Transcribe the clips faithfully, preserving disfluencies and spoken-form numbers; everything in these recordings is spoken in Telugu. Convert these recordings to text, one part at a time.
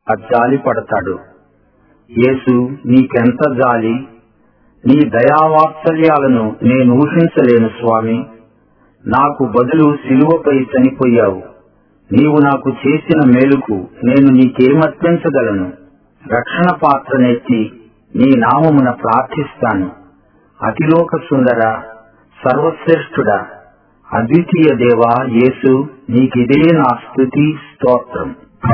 జాలి పడతాడు. యేసు, నీకెంత జాలి! నీ దయావాత్సల్యాలను నేను ఊహించలేను స్వామి. నాకు బదులు సిలువపై చనిపోయావు. నీవు నాకు చేసిన మేలుకు నేను నీకేమర్పించగలను? రక్షణ పాత్రనెత్తి నీ నామమున ప్రార్థిస్తాను. అతిలోక సుందర, సర్వశ్రేష్ఠుడా, అద్వితీయ దేవా యేసు, నీకిదే నా స్తుతి స్తోత్రం.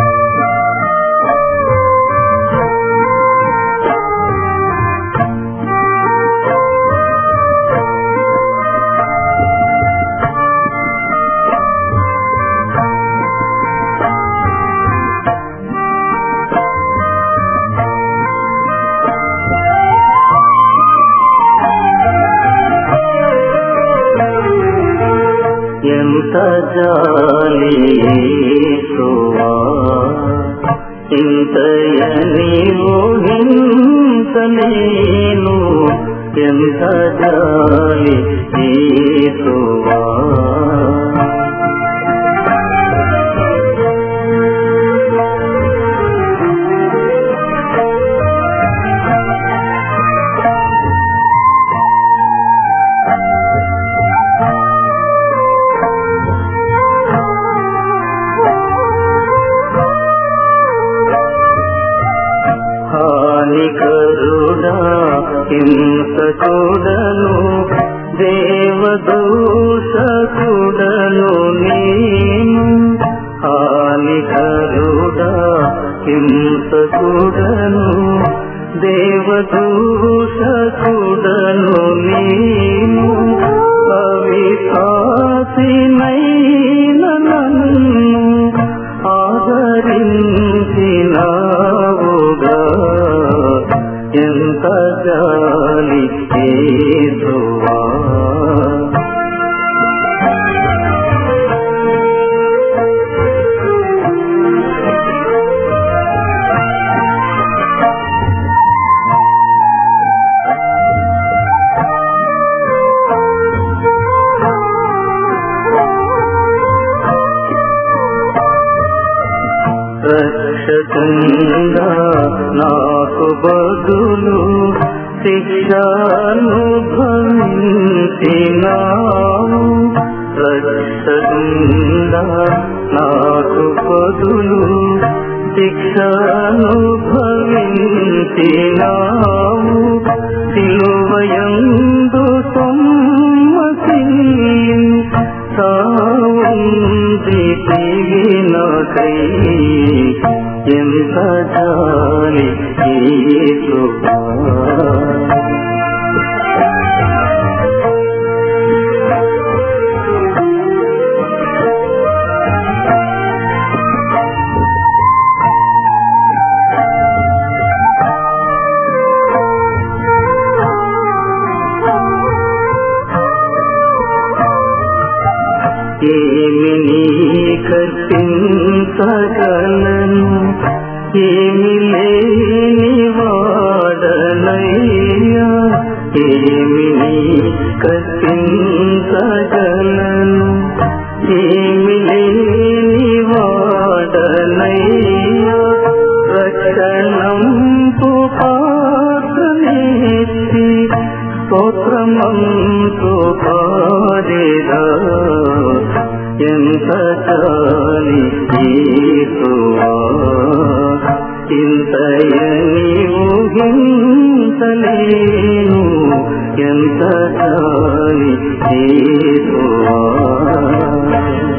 ఎంత జాలి యేసువా, ఇంతయని ఊహించలేను. ఎంత జాలి యేసువా, హానికరుడా హింసకుడను, దేవదూషకుడను నేను. హానికరుడా హింసకుడను, దేవదూషకుడను నేను. అవిశ్వాసినైన నన్ను ఆదరించినావుగా, ఎంత జాలి యేసువా. రక్షకుందా నాకు బదులు శిక్షానుభవించినావు. రక్షకుందా నాకు బదులు శిక్షానుభవించినావు. సిలువయందు సమ్మతించి నాకై ఎంత జాలి యేసువా. ఏమి నీ కర్పించగలను, ఏమి లేని వాడనయ్యా. ఏమి నీ కర్పించగలను, ఏమి లేని వాడనయ్యా. రక్షణంపు పాత్రనేసి స్తోత్రమంతు పాడేదా, ఎంత జాలి యేసువా. ఇంతయని ఊహించలేను, ఎంత జాలి యేసువా.